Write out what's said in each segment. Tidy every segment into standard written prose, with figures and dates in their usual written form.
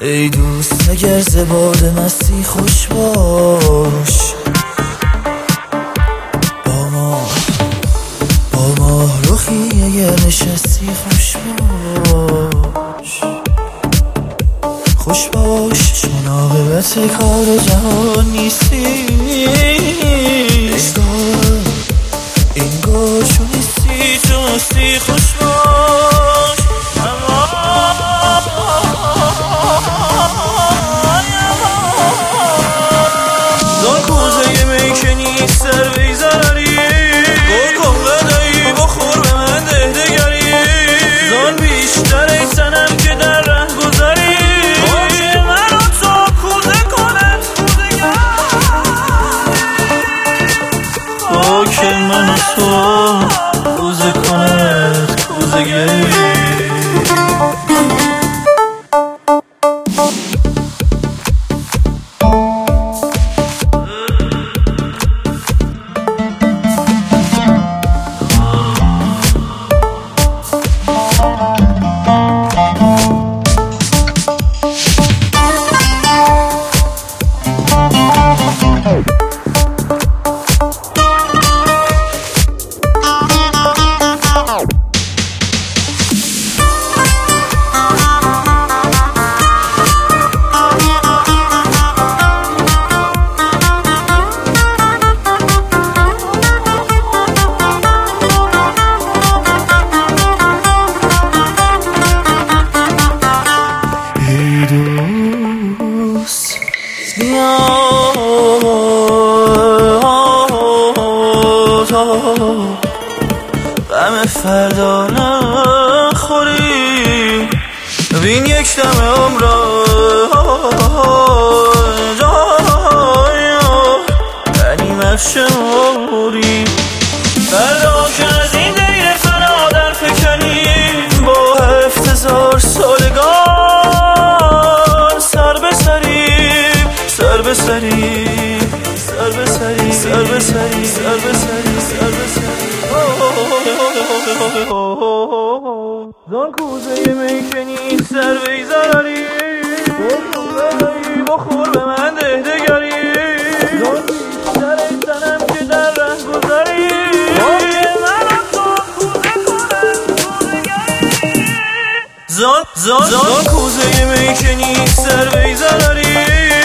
ای دوست اگر زباد مستی خوش باش، با ما رخی اگر نشستی خوش باش، خوش باش چون عاقبت کار جهان نیستی. انگار چون نیستی چون هستی خوش باش. زان کوزه می که نیست سر وی ضرری، گل کن بخور به من ده دگری. زان بیشتر ای سنم که در ره گذری، باشه من و تو کوزه کنت باشه من و تو کوزه کنت کوزه گری. غم فردا نخوری، ببین یک دم عمر غنیم افشاری. فردا که از این دیر فنا در فکنیم، با 7000 سالگان سر بسریم، سر بسریم، سر بسریم، سر بسریم، سر بسریم، سر بسریم. زان کوزه می که نیست سر وی ضرری، بخور به من ده دگری. زان بیشتر ای سنم که در ره گذری، باشه من و تو کوزه کنت کوزه گری. زان کوزه می که نیست سر وی ضرری،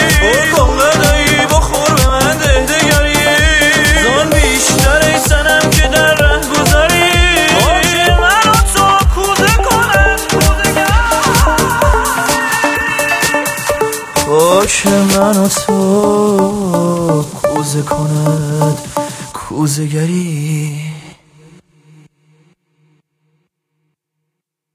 بخور به من ده دگری. زان بیشتر ای سنم که در ره گذری، باشه من و تو کوزه کنت کوزه گری. باشه من و تو کوزه کنت کوزه گری.